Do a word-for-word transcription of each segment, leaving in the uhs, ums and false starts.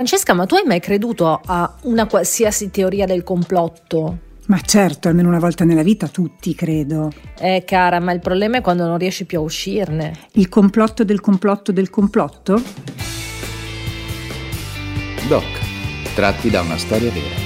Francesca, ma tu hai mai creduto a una qualsiasi teoria del complotto? Ma certo, almeno una volta nella vita tutti, credo. Eh cara, ma il problema è quando non riesci più a uscirne. Il complotto del complotto del complotto? Doc, tratti da una storia vera.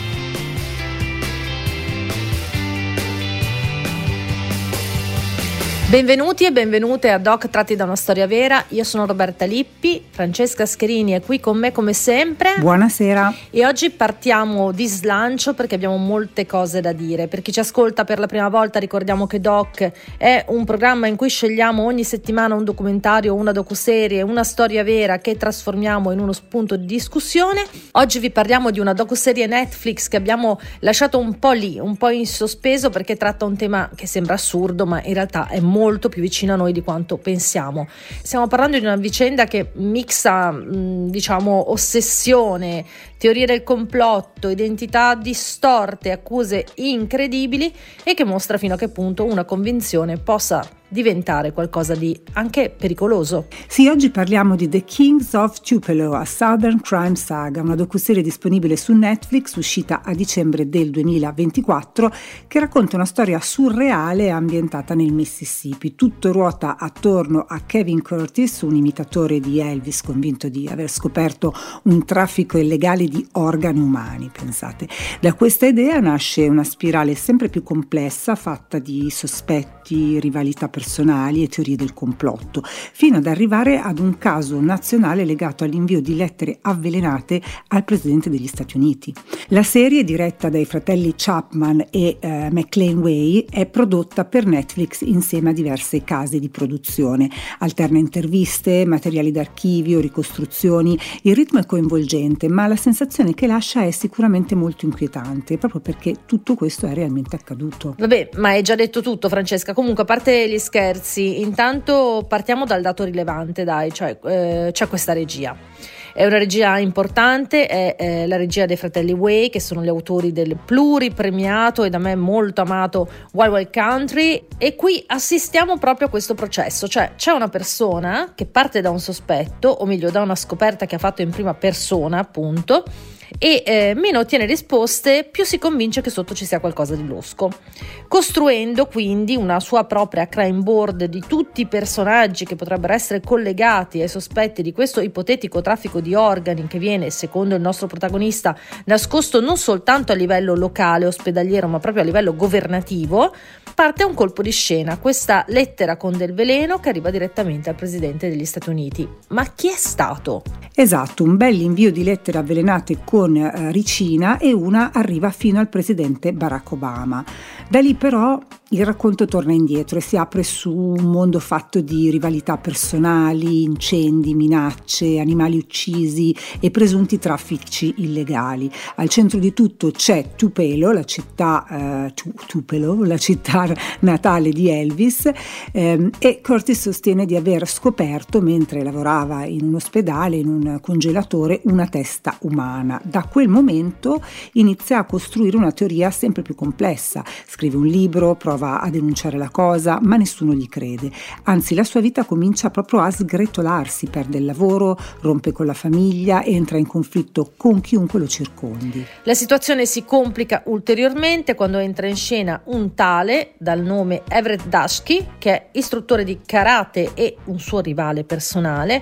Benvenuti e benvenute a Doc tratti da una storia vera. Io sono Roberta Lippi, Francesca Scherini è qui con me come sempre. Buonasera. E oggi partiamo di slancio perché abbiamo molte cose da dire. Per chi ci ascolta per la prima volta, ricordiamo che Doc è un programma in cui scegliamo ogni settimana un documentario, una docuserie, una storia vera che trasformiamo in uno spunto di discussione. Oggi vi parliamo di una docuserie Netflix che abbiamo lasciato un po' lì, un po' in sospeso, perché tratta un tema che sembra assurdo ma in realtà è molto più vicino a noi di quanto pensiamo. Stiamo parlando di una vicenda che mixa, mh, diciamo, ossessione, teorie del complotto, identità distorte, accuse incredibili e che mostra fino a che punto una convinzione possa diventare qualcosa di anche pericoloso. Sì, oggi parliamo di The Kings of Tupelo, a Southern Crime Saga, una docuserie disponibile su Netflix uscita a dicembre del duemilaventiquattro che racconta una storia surreale ambientata nel Mississippi. Tutto ruota attorno a Kevin Curtis, un imitatore di Elvis convinto di aver scoperto un traffico illegale di organi umani, pensate. Da questa idea nasce una spirale sempre più complessa fatta di sospetti, rivalità personali e teorie del complotto, fino ad arrivare ad un caso nazionale legato all'invio di lettere avvelenate al presidente degli Stati Uniti. La serie, diretta dai fratelli Chapman e eh, McLean Way, è prodotta per Netflix insieme a diverse case di produzione. Alterna interviste, materiali d'archivio, ricostruzioni. Il ritmo è coinvolgente, ma la sensazione che lascia è sicuramente molto inquietante, proprio perché tutto questo è realmente accaduto. Vabbè, ma hai già detto tutto, Francesca. Comunque, a parte gli scherzi, intanto partiamo dal dato rilevante, dai, cioè eh, c'è questa regia. È una regia importante, è, è la regia dei fratelli Way, che sono gli autori del pluripremiato e da me molto amato Wild Wild Country, e qui assistiamo proprio a questo processo, cioè c'è una persona che parte da un sospetto, o meglio da una scoperta che ha fatto in prima persona, appunto, e eh, meno ottiene risposte, più si convince che sotto ci sia qualcosa di losco, costruendo quindi una sua propria crime board di tutti i personaggi che potrebbero essere collegati ai sospetti di questo ipotetico traffico di organi che viene, secondo il nostro protagonista, nascosto non soltanto a livello locale, ospedaliero, ma proprio a livello governativo. Parte un colpo di scena, questa lettera con del veleno che arriva direttamente al presidente degli Stati Uniti. Ma chi è stato? Esatto, un bel invio di lettere avvelenate con eh, ricina, e una arriva fino al presidente Barack Obama. Da lì però il racconto torna indietro e si apre su un mondo fatto di rivalità personali, incendi, minacce, animali uccisi e presunti traffici illegali. Al centro di tutto c'è Tupelo, la città, eh, Tupelo, la città natale di Elvis, ehm, e Curtis sostiene di aver scoperto, mentre lavorava in un ospedale, in un congelatore, una testa umana. Da quel momento inizia a costruire una teoria sempre più complessa. Scrive un libro, prova a denunciare la cosa, ma nessuno gli crede. Anzi, la sua vita comincia proprio a sgretolarsi, perde il lavoro, rompe con la famiglia, entra in conflitto con chiunque lo circondi. La situazione si complica ulteriormente quando entra in scena un tale dal nome Everett Dashki, che è istruttore di karate e un suo rivale personale,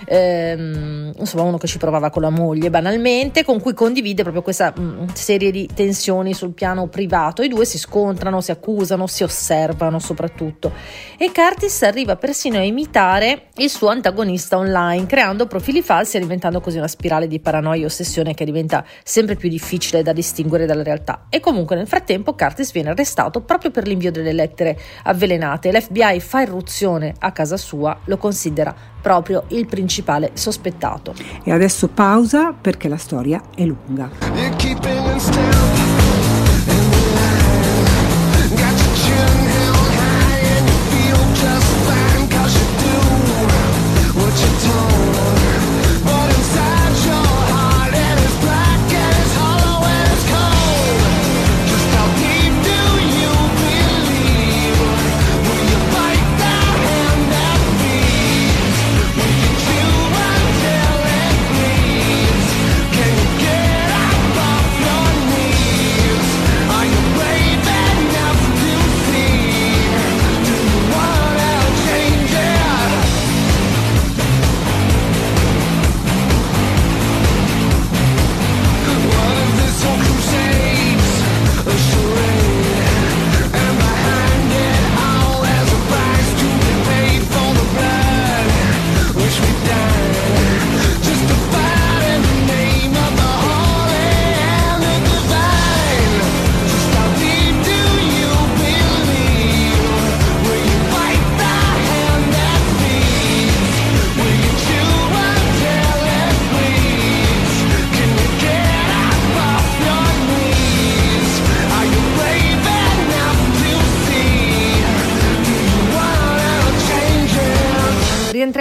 ehm, insomma uno che ci provava con la moglie banalmente, con cui condivide proprio questa mh, serie di tensioni sul piano privato. I due si scontrano, si accusano, si osservano soprattutto, e Curtis arriva persino a imitare il suo antagonista online, creando profili falsi e diventando così una spirale di paranoia e ossessione che diventa sempre più difficile da distinguere dalla realtà. E comunque nel frattempo Curtis viene arrestato proprio per l'invio delle lettere avvelenate. L'F B I fa irruzione a casa sua, lo considera proprio il principale sospettato. E adesso pausa perché la storia è lunga. Can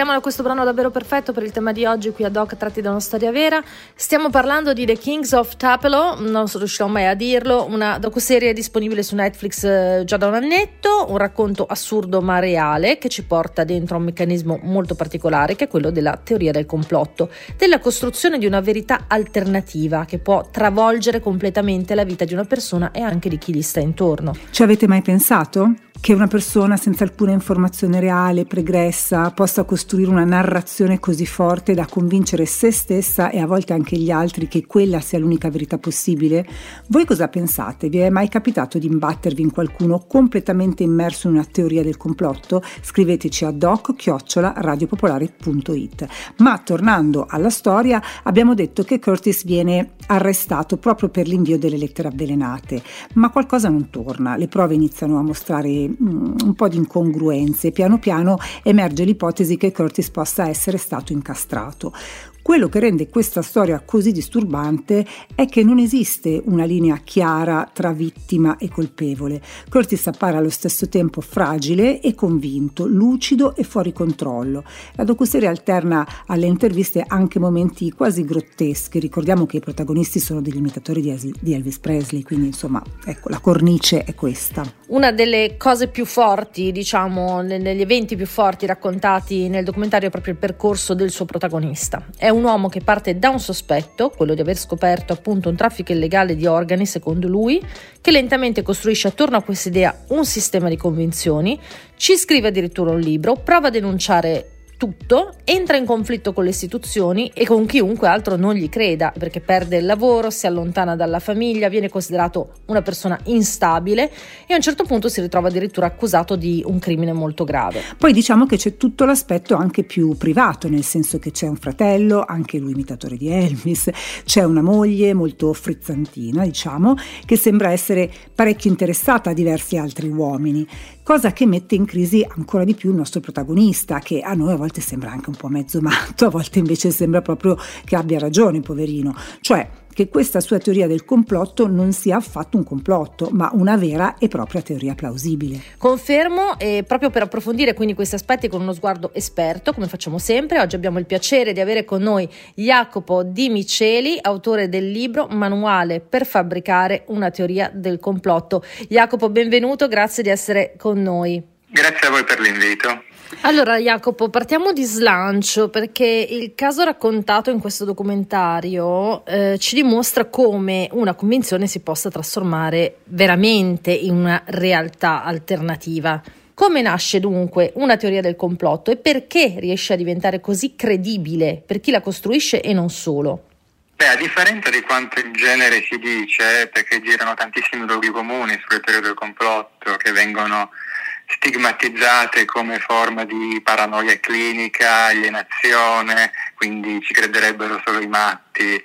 Partiamo da questo brano davvero perfetto per il tema di oggi qui a Doc, tratti da una storia vera. Stiamo parlando di The Kings of Tupelo, non riuscirò mai a dirlo, una docuserie disponibile su Netflix eh, già da un annetto, un racconto assurdo ma reale che ci porta dentro a un meccanismo molto particolare che è quello della teoria del complotto, della costruzione di una verità alternativa che può travolgere completamente la vita di una persona e anche di chi gli sta intorno. Ci avete mai pensato che una persona senza alcuna informazione reale, pregressa, possa costruire una narrazione così forte da convincere se stessa e a volte anche gli altri che quella sia l'unica verità possibile? Voi cosa pensate? Vi è mai capitato di imbattervi in qualcuno completamente immerso in una teoria del complotto? Scriveteci a doc chiocciola radiopopolare punto it. Ma tornando alla storia, abbiamo detto che Curtis viene arrestato proprio per l'invio delle lettere avvelenate, ma qualcosa non torna, le prove iniziano a mostrare un po' di incongruenze. Piano piano emerge l'ipotesi che Curtis possa essere stato incastrato. Quello che rende questa storia così disturbante è che non esiste una linea chiara tra vittima e colpevole. Curtis appare allo stesso tempo fragile e convinto, lucido e fuori controllo. La docuserie alterna alle interviste anche momenti quasi grotteschi. Ricordiamo che i protagonisti sono degli imitatori di Elvis Presley, quindi insomma, ecco, la cornice è questa. Una delle cose più forti, diciamo, negli eventi più forti raccontati nel documentario è proprio il percorso del suo protagonista. È un uomo che parte da un sospetto, quello di aver scoperto appunto un traffico illegale di organi secondo lui, che lentamente costruisce attorno a questa idea un sistema di convinzioni, ci scrive addirittura un libro, prova a denunciare tutto, entra in conflitto con le istituzioni e con chiunque altro non gli creda, perché perde il lavoro, si allontana dalla famiglia, viene considerato una persona instabile e a un certo punto si ritrova addirittura accusato di un crimine molto grave. Poi diciamo che c'è tutto l'aspetto anche più privato, nel senso che c'è un fratello, anche lui imitatore di Elvis, c'è una moglie molto frizzantina, diciamo, che sembra essere parecchio interessata a diversi altri uomini, cosa che mette in crisi ancora di più il nostro protagonista, che a noi a volte sembra anche un po' mezzo matto, a volte invece sembra proprio che abbia ragione, poverino, cioè che questa sua teoria del complotto non sia affatto un complotto, ma una vera e propria teoria plausibile. Confermo, e proprio per approfondire quindi questi aspetti con uno sguardo esperto, come facciamo sempre, oggi abbiamo il piacere di avere con noi Jacopo Di Miceli, autore del libro Manuale per fabbricare una teoria del complotto. Jacopo, benvenuto, grazie di essere con noi. Grazie a voi per l'invito. Allora Jacopo, partiamo di slancio, perché il caso raccontato in questo documentario eh, ci dimostra come una convinzione si possa trasformare veramente in una realtà alternativa. Come nasce dunque una teoria del complotto e perché riesce a diventare così credibile per chi la costruisce e non solo? Beh, a differenza di quanto in genere si dice, perché girano tantissimi luoghi comuni sulle teorie del complotto che vengono stigmatizzate come forma di paranoia clinica, alienazione, quindi ci crederebbero solo i matti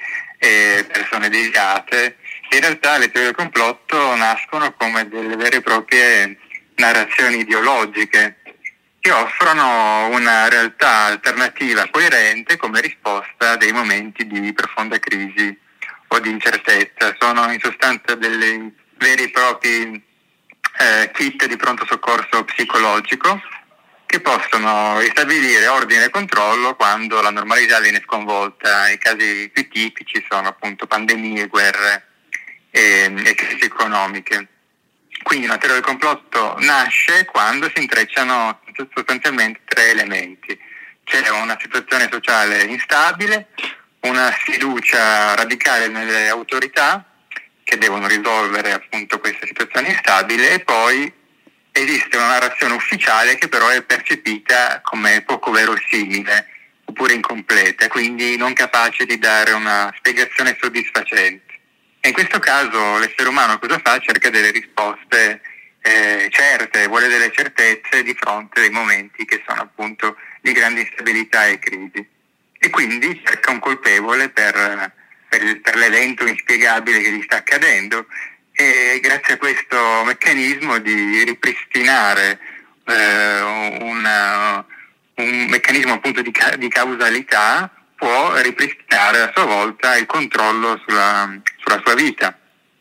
e persone deviate. In realtà le teorie del complotto nascono come delle vere e proprie narrazioni ideologiche che offrono una realtà alternativa coerente come risposta a dei momenti di profonda crisi o di incertezza. Sono in sostanza dei veri e propri Eh, kit di pronto soccorso psicologico che possono ristabilire ordine e controllo quando la normalità viene sconvolta. I casi più tipici sono appunto pandemie, guerre e, e crisi economiche. Quindi una teoria del complotto nasce quando si intrecciano sostanzialmente tre elementi. C'è una situazione sociale instabile, una sfiducia radicale nelle autorità che devono risolvere appunto questa situazione instabile, e poi esiste una narrazione ufficiale che però è percepita come poco verosimile oppure incompleta, quindi non capace di dare una spiegazione soddisfacente. E in questo caso l'essere umano cosa fa? Cerca delle risposte eh, certe, vuole delle certezze di fronte ai momenti che sono appunto di grande instabilità e crisi, e quindi cerca un colpevole per Per, per l'evento inspiegabile che gli sta accadendo, e grazie a questo meccanismo di ripristinare eh, una, un meccanismo appunto di, ca- di causalità può ripristinare a sua volta il controllo sulla, sulla sua vita.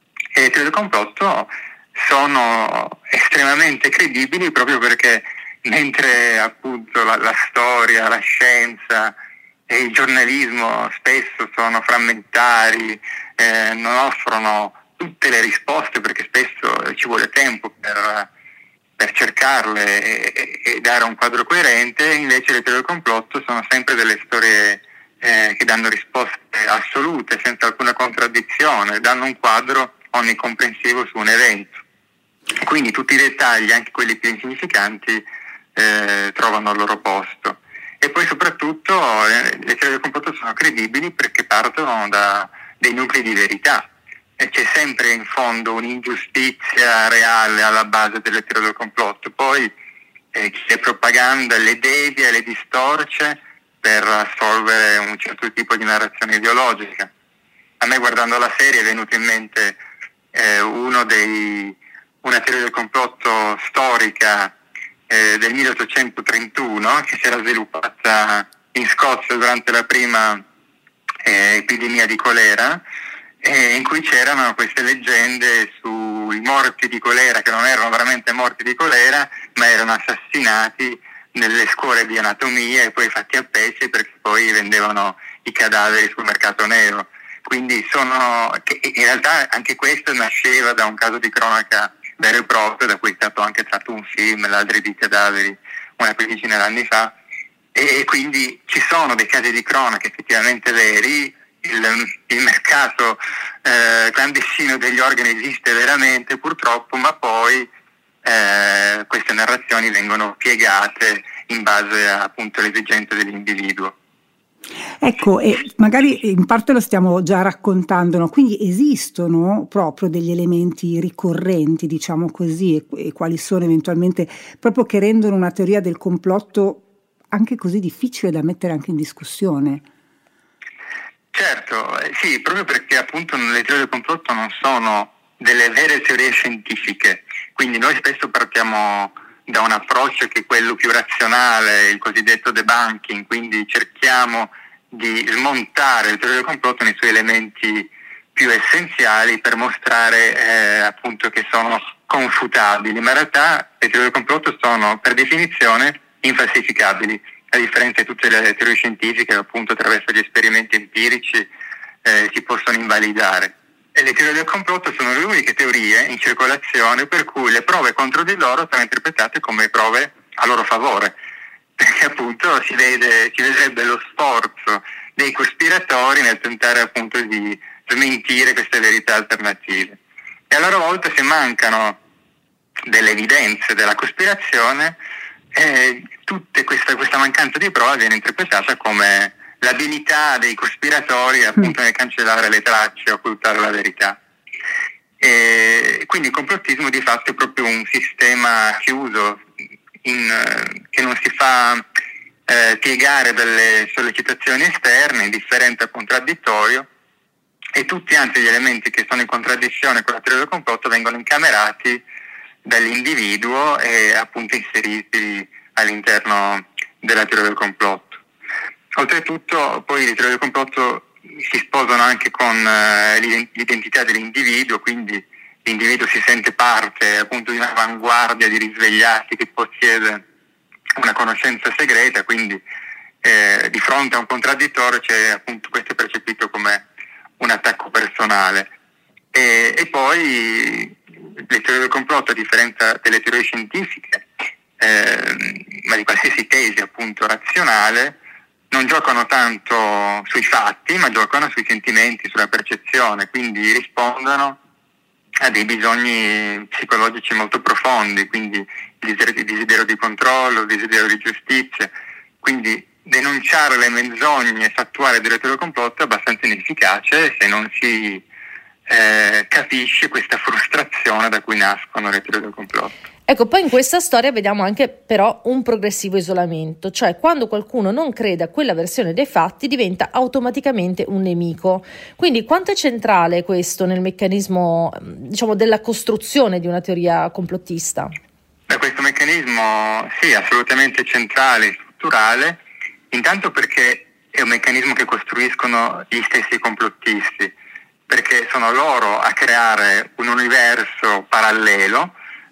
E le teorie del complotto sono estremamente credibili proprio perché mentre appunto la, la storia, la scienza e il giornalismo spesso sono frammentari, eh, non offrono tutte le risposte perché spesso ci vuole tempo per, per cercarle e, e dare un quadro coerente. Invece le teorie del complotto sono sempre delle storie eh, che danno risposte assolute, senza alcuna contraddizione, danno un quadro onnicomprensivo su un evento. Quindi tutti i dettagli, anche quelli più insignificanti, eh, trovano il loro posto. E poi soprattutto eh, le teorie del complotto sono credibili perché partono da dei nuclei di verità. E c'è sempre in fondo un'ingiustizia reale alla base delle teorie del complotto. Poi eh, chi le propaganda le devia, le distorce per assolvere un certo tipo di narrazione ideologica. A me, guardando la serie, è venuto in mente eh, uno dei, una teoria del complotto storica eh, del milleottocentotrentuno che si era sviluppata in Scozia durante la prima eh, epidemia di colera, eh, in cui c'erano queste leggende sui morti di colera, che non erano veramente morti di colera, ma erano assassinati nelle scuole di anatomia e poi fatti a pezzi perché poi vendevano i cadaveri sul mercato nero. Quindi sono, che in realtà anche questo nasceva da un caso di cronaca vero e proprio, da cui è stato anche tratto un film, Ladri di cadaveri, una quindicina d'anni fa, e quindi ci sono dei casi di cronaca effettivamente veri. Il, il mercato eh, clandestino degli organi esiste veramente, purtroppo, ma poi eh, queste narrazioni vengono piegate in base appunto alle esigenze dell'individuo. Ecco, e magari in parte lo stiamo già raccontando, no? Quindi esistono proprio degli elementi ricorrenti, diciamo così, e, e quali sono eventualmente proprio che rendono una teoria del complotto anche così difficile da mettere anche in discussione? Certo, eh, sì, proprio perché appunto le teorie del complotto non sono delle vere teorie scientifiche, quindi noi spesso partiamo da un approccio che è quello più razionale, il cosiddetto debunking, quindi cerchiamo di smontare le teorie del complotto nei suoi elementi più essenziali per mostrare eh, appunto che sono confutabili, ma in realtà le teorie del complotto sono per definizione infalsificabili, a differenza di tutte le teorie scientifiche che appunto attraverso gli esperimenti empirici eh, si possono invalidare. E le teorie del complotto sono le uniche teorie in circolazione per cui le prove contro di loro sono interpretate come prove a loro favore, perché appunto si vede, si vedrebbe lo sforzo dei cospiratori nel tentare appunto di smentire queste verità alternative. E a loro volta, se mancano delle evidenze della cospirazione, eh, tutta questa, questa mancanza di prova viene interpretata come l'abilità dei cospiratori appunto nel cancellare le tracce, occultare la verità. E quindi il complottismo di fatto è proprio un sistema chiuso in, che non si fa eh, piegare dalle sollecitazioni esterne, indifferente al contraddittorio, e tutti anzi gli elementi che sono in contraddizione con la teoria del complotto vengono incamerati dall'individuo e appunto inseriti all'interno della teoria del complotto. Oltretutto poi le teorie del complotto si sposano anche con eh, l'identità dell'individuo, quindi l'individuo si sente parte appunto di un'avanguardia di risvegliati che possiede una conoscenza segreta, quindi eh, di fronte a un contraddittorio c'è appunto questo percepito come un attacco personale. E, e poi le teorie del complotto, a differenza delle teorie scientifiche, eh, ma di qualsiasi tesi appunto razionale, non giocano tanto sui fatti, ma giocano sui sentimenti, sulla percezione, quindi rispondono a dei bisogni psicologici molto profondi, quindi il desiderio, il desiderio di controllo, il desiderio di giustizia. Quindi denunciare le menzogne e fattuare delle teorie del complotto è abbastanza inefficace se non si eh, capisce questa frustrazione da cui nascono le teorie del complotto. Ecco, poi in questa storia vediamo anche però un progressivo isolamento, cioè quando qualcuno non crede a quella versione dei fatti diventa automaticamente un nemico. Quindi quanto è centrale questo nel meccanismo, diciamo, della costruzione di una teoria complottista? Beh, questo meccanismo sì, assolutamente centrale, strutturale, intanto perché è un meccanismo che costruiscono gli stessi complottisti, perché sono loro a creare un universo parallelo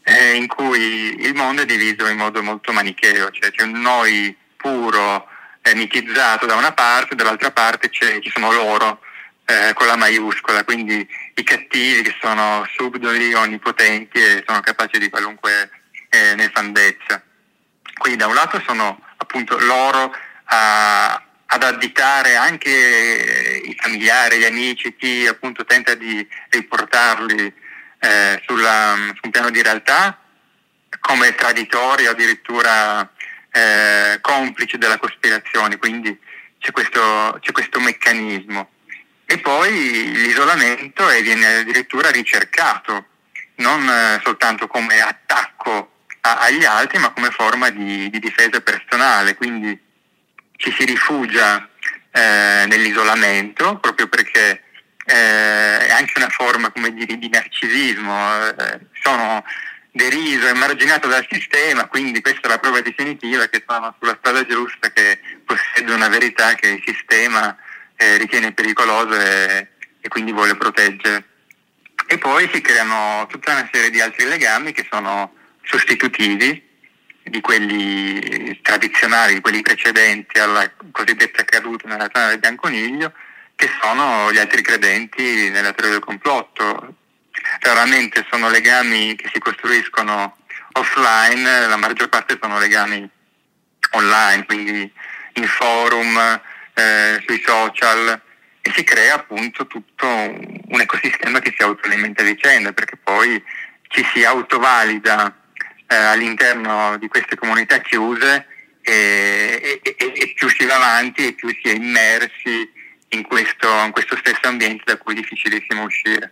eh, in cui il mondo è diviso in modo molto manicheo, cioè c'è un noi puro, eh, mitizzato da una parte, dall'altra parte c'è, ci sono loro, eh, con la maiuscola, quindi i cattivi che sono subdoli, onnipotenti e sono capaci di qualunque eh, nefandezza. Quindi da un lato sono appunto loro a, ad additare anche i familiari, gli amici, chi appunto tenta di riportarli eh, sulla, su un piano di realtà come traditori o addirittura eh, complici della cospirazione, quindi c'è questo, c'è questo meccanismo. E poi l'isolamento e viene addirittura ricercato, non eh, soltanto come attacco a, agli altri, ma come forma di, di difesa personale, quindi ci si rifugia eh, nell'isolamento, proprio perché eh, è anche una forma, come dire, di narcisismo, eh, sono deriso, emarginato dal sistema, quindi questa è la prova definitiva che sono sulla strada giusta, che possiedo una verità che il sistema eh, ritiene pericolosa e, e quindi vuole proteggere. E poi si creano tutta una serie di altri legami che sono sostitutivi di quelli tradizionali, di quelli precedenti alla cosiddetta caduta nella tana del bianconiglio, che sono gli altri credenti nella teoria del complotto. Raramente sono legami che si costruiscono offline, la maggior parte sono legami online, quindi in forum, eh, sui social, e si crea appunto tutto un ecosistema che si autoalimenta a vicenda, perché poi ci si autovalida eh, all'interno di queste comunità chiuse e, e, e, e più si va avanti e più si è immersi in questo, in questo stesso ambiente da cui è difficilissimo uscire.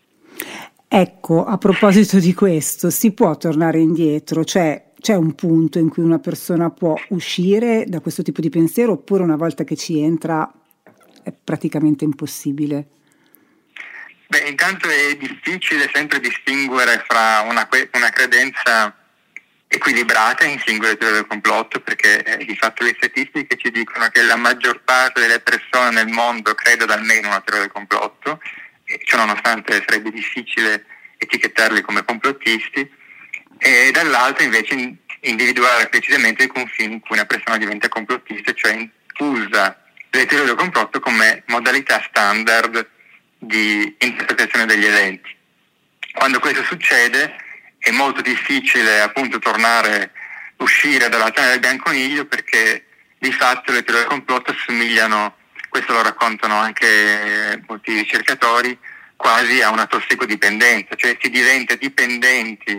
Ecco, a proposito di questo, si può tornare indietro? Cioè, c'è un punto in cui una persona può uscire da questo tipo di pensiero, oppure una volta che ci entra è praticamente impossibile? Beh, intanto è difficile sempre distinguere fra una, una credenza equilibrata in singole teorie del complotto, perché eh, di fatto le statistiche ci dicono che la maggior parte delle persone nel mondo crede ad almeno una teoria del complotto, e ciò nonostante sarebbe difficile etichettarli come complottisti, e dall'altro invece individuare precisamente i confini in cui una persona diventa complottista, cioè usa le teorie del complotto come modalità standard di interpretazione degli eventi. Quando questo succede è molto difficile appunto tornare, uscire dalla tana del bianconiglio, perché di fatto le teorie del complotto assomigliano, questo lo raccontano anche molti ricercatori, quasi a una tossicodipendenza, cioè si diventa dipendenti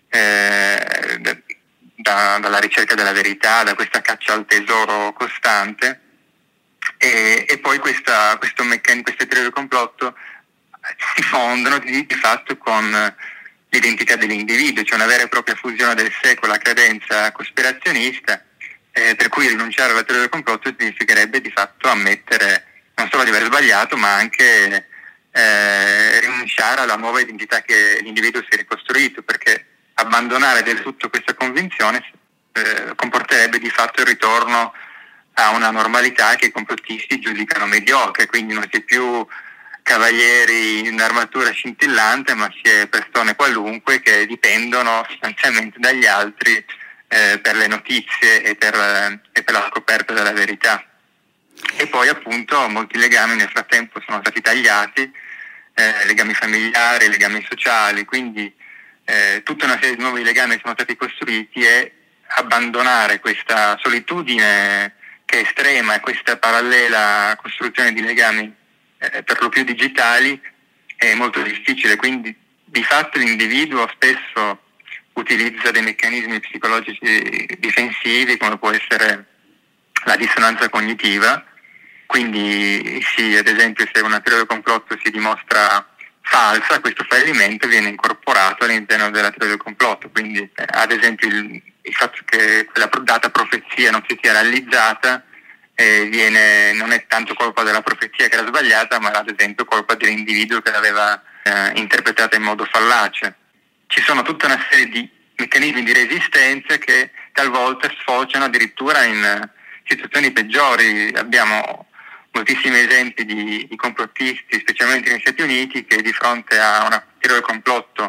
eh, da, dalla ricerca della verità, da questa caccia al tesoro costante, e, e poi questa, questo meccan- queste teorie del complotto si fondono di, di fatto con l'identità dell'individuo, cioè una vera e propria fusione del sé con la credenza cospirazionista, eh, per cui rinunciare alla teoria del complotto significherebbe di fatto ammettere non solo di aver sbagliato, ma anche eh, rinunciare alla nuova identità che l'individuo si è ricostruito, perché abbandonare del tutto questa convinzione eh, comporterebbe di fatto il ritorno a una normalità che i complottisti giudicano mediocre, quindi non si è più cavalieri in armatura scintillante, ma si è persone qualunque che dipendono sostanzialmente dagli altri eh, per le notizie e per, eh, e per la scoperta della verità. E poi appunto molti legami nel frattempo sono stati tagliati, eh, legami familiari, legami sociali, quindi eh, tutta una serie di nuovi legami sono stati costruiti, e abbandonare questa solitudine che è estrema e questa parallela costruzione di legami eh, per lo più digitali è molto difficile. Quindi di fatto l'individuo spesso utilizza dei meccanismi psicologici difensivi, come può essere la dissonanza cognitiva, quindi sì, ad esempio se una teoria del complotto si dimostra falsa, questo fallimento viene incorporato all'interno della teoria del complotto, quindi eh, ad esempio il, il fatto che quella data profezia non si sia realizzata eh, viene, non è tanto colpa della profezia che era sbagliata, ma ad esempio colpa dell'individuo che l'aveva eh, interpretata in modo fallace. Ci sono tutta una serie di meccanismi di resistenza che talvolta sfociano addirittura in situazioni peggiori. Abbiamo moltissimi esempi di, di complottisti, specialmente negli Stati Uniti, che di fronte a una teoria del complotto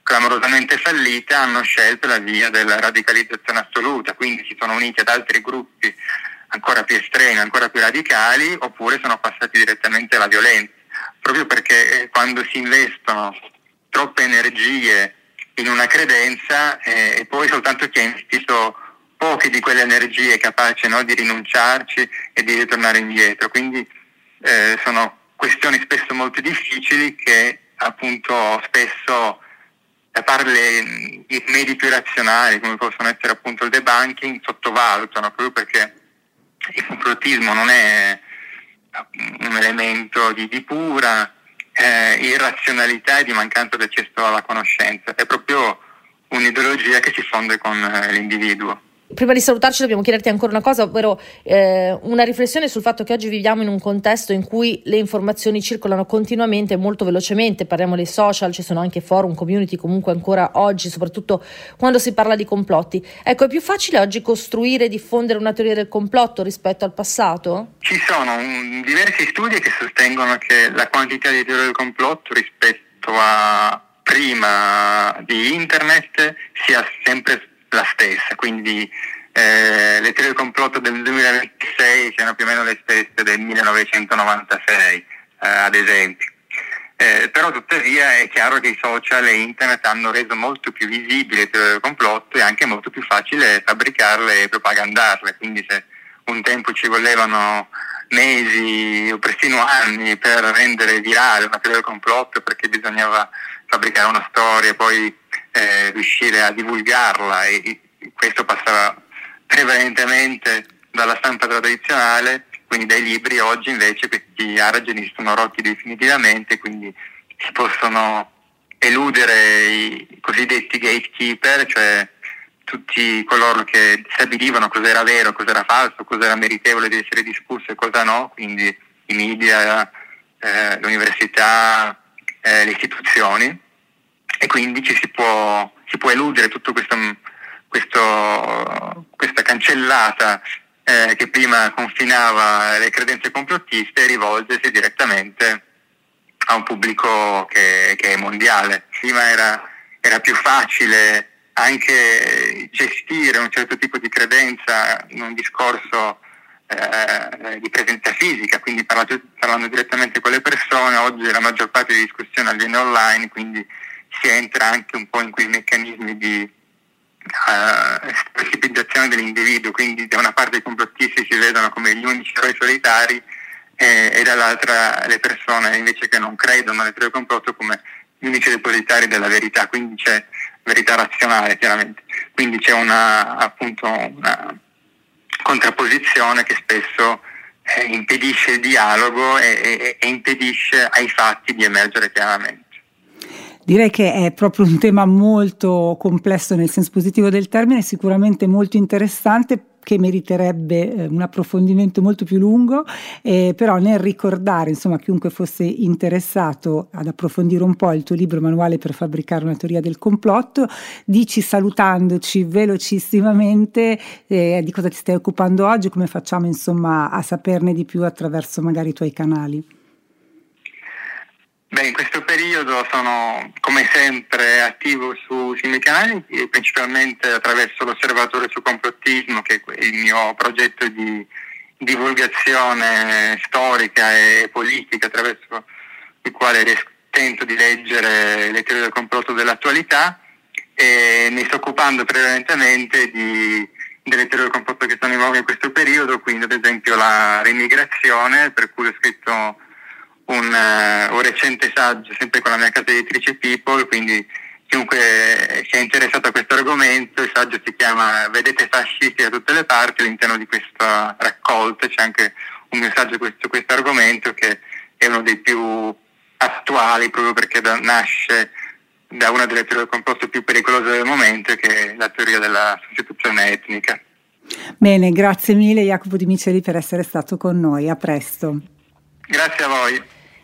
clamorosamente fallita, hanno scelto la via della radicalizzazione assoluta, quindi si sono uniti ad altri gruppi ancora più estremi, ancora più radicali, oppure sono passati direttamente alla violenza, proprio perché quando si investono troppe energie in una credenza eh, e poi soltanto chi ha investito poche di quelle energie è capace, no, di rinunciarci e di ritornare indietro, quindi eh, sono questioni spesso molto difficili che appunto spesso da parte i medi più razionali, come possono essere appunto il debunking, sottovalutano, proprio perché il complottismo non è un elemento di, di pura eh, irrazionalità e di mancanza di accesso alla conoscenza, è proprio un'ideologia che si fonde con eh, l'individuo. Prima di salutarci dobbiamo chiederti ancora una cosa, ovvero eh, una riflessione sul fatto che oggi viviamo in un contesto in cui le informazioni circolano continuamente e molto velocemente. Parliamo dei social, ci sono anche forum, community comunque ancora oggi, soprattutto quando si parla di complotti. Ecco, è più facile oggi costruire e diffondere una teoria del complotto rispetto al passato? Ci sono un, diversi studi che sostengono che la quantità di teorie del complotto rispetto a prima di internet sia sempre la stessa, quindi eh, le teorie del complotto del duemilaventisei siano più o meno le stesse del millenovecentonovantasei, eh, ad esempio. Eh, però tuttavia è chiaro che i social e internet hanno reso molto più visibili le teorie del complotto e anche molto più facile fabbricarle e propagandarle, quindi se un tempo ci volevano mesi o persino anni per rendere virale una teoria del complotto perché bisognava fabbricare una storia e poi eh, riuscire a divulgarla, e questo passava prevalentemente dalla stampa tradizionale, quindi dai libri. Oggi invece questi argini sono rotti definitivamente, quindi si possono eludere i cosiddetti gatekeeper, cioè tutti coloro che stabilivano cosa era vero, cosa era falso, cosa era meritevole di essere discusso e cosa no, quindi i media, eh, l'università, eh, le istituzioni, e quindi ci si può, si può eludere tutto questo, questo questa cancellata eh, che prima confinava le credenze complottiste e rivolgersi direttamente a un pubblico che, che è mondiale. Prima era, era più facile anche gestire un certo tipo di credenza in un discorso eh, di presenza fisica, quindi parlando, parlando direttamente con le persone. Oggi la maggior parte di discussione avviene online, quindi si entra anche un po' in quei meccanismi di uh, stereotipizzazione dell'individuo, quindi da una parte i complottisti si vedono come gli unici eroi solitari eh, e dall'altra le persone invece che non credono alle teorie del complotto come gli unici depositari della verità, quindi c'è verità razionale chiaramente, quindi c'è una appunto una contrapposizione che spesso eh, impedisce il dialogo e, e, e impedisce ai fatti di emergere chiaramente. Direi che è proprio un tema molto complesso nel senso positivo del termine, sicuramente molto interessante, che meriterebbe un approfondimento molto più lungo, eh, però nel ricordare, insomma, chiunque fosse interessato ad approfondire un po' il tuo libro Manuale per fabbricare una teoria del complotto, dici, salutandoci velocissimamente, eh, di cosa ti stai occupando oggi, come facciamo insomma a saperne di più attraverso magari i tuoi canali. Beh, in questo periodo sono come sempre attivo su, sui miei canali, principalmente attraverso l'Osservatorio sul complottismo, che è il mio progetto di divulgazione storica e politica, attraverso il quale tento di leggere le teorie del complotto dell'attualità, e mi sto occupando prevalentemente di, delle teorie del complotto che sono in voga in questo periodo, quindi ad esempio la remigrazione, per cui ho scritto Un, uh, un recente saggio sempre con la mia casa editrice People, quindi chiunque sia interessato a questo argomento, il saggio si chiama Vedete fascisti da tutte le parti. All'interno di questa raccolta c'è anche un mio saggio su questo argomento, che è uno dei più attuali proprio perché da, nasce da una delle teorie del complotto più pericolose del momento, che è la teoria della sostituzione etnica. Bene, grazie mille Jacopo Di Miceli per essere stato con noi, a presto. Grazie a voi.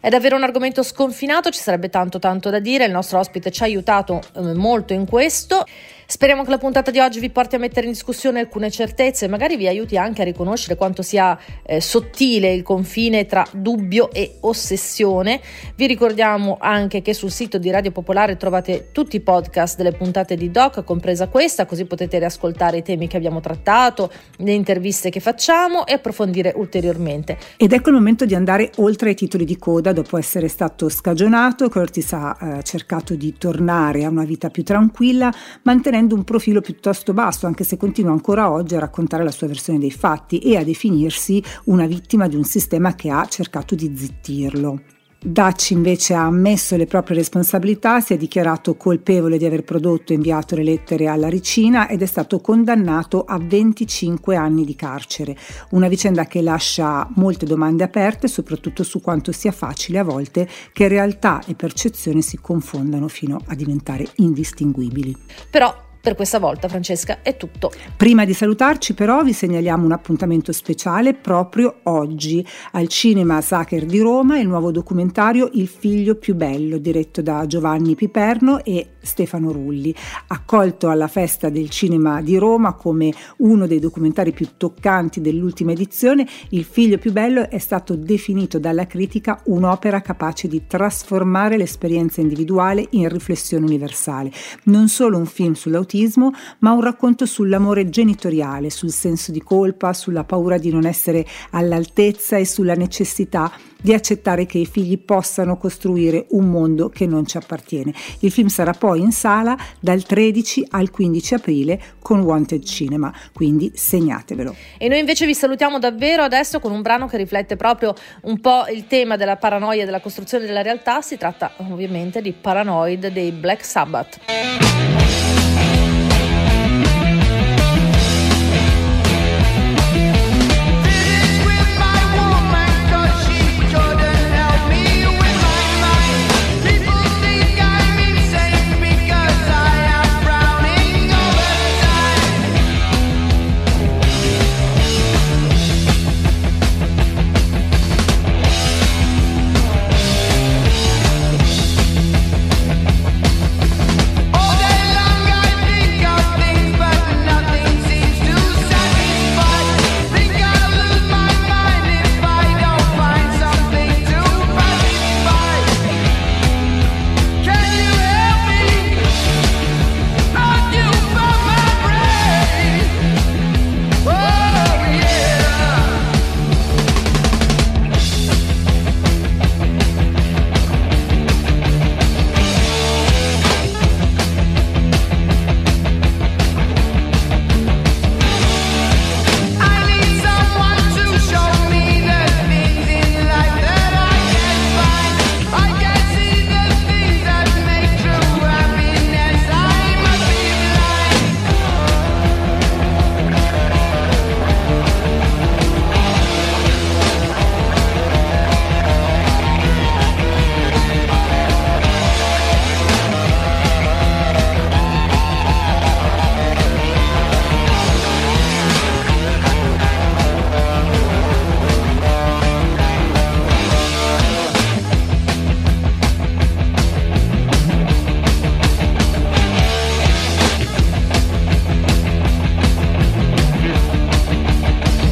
È davvero un argomento sconfinato, ci sarebbe tanto tanto da dire, il nostro ospite ci ha aiutato eh, molto in questo. Speriamo che la puntata di oggi vi porti a mettere in discussione alcune certezze e magari vi aiuti anche a riconoscere quanto sia eh, sottile il confine tra dubbio e ossessione. Vi ricordiamo anche che sul sito di Radio Popolare trovate tutti i podcast delle puntate di Doc, compresa questa, così potete riascoltare i temi che abbiamo trattato, le interviste che facciamo e approfondire ulteriormente. Ed ecco il momento di andare oltre ai titoli di coda. Dopo essere stato scagionato, Curtis ha eh, cercato di tornare a una vita più tranquilla, mantenendo un profilo piuttosto basso, anche se continua ancora oggi a raccontare la sua versione dei fatti e a definirsi una vittima di un sistema che ha cercato di zittirlo. Dutch invece ha ammesso le proprie responsabilità, si è dichiarato colpevole di aver prodotto e inviato le lettere alla regina ed è stato condannato a venticinque anni di carcere. Una vicenda che lascia molte domande aperte, soprattutto su quanto sia facile a volte che realtà e percezione si confondano fino a diventare indistinguibili. Però per questa volta, Francesca, è tutto. Prima di salutarci però vi segnaliamo un appuntamento speciale proprio oggi al Cinema Sacher di Roma, il nuovo documentario Il figlio più bello, diretto da Giovanni Piperno e Stefano Rulli. Accolto alla Festa del Cinema di Roma come uno dei documentari più toccanti dell'ultima edizione, Il figlio più bello è stato definito dalla critica un'opera capace di trasformare l'esperienza individuale in riflessione universale. Non solo un film sull'autismo, ma un racconto sull'amore genitoriale, sul senso di colpa, sulla paura di non essere all'altezza e sulla necessità di accettare che i figli possano costruire un mondo che non ci appartiene. Il film sarà poi in sala dal tredici al quindici aprile con Wanted Cinema, quindi segnatevelo. E noi invece vi salutiamo davvero adesso con un brano che riflette proprio un po' il tema della paranoia e della costruzione della realtà. Si tratta ovviamente di Paranoid dei Black Sabbath.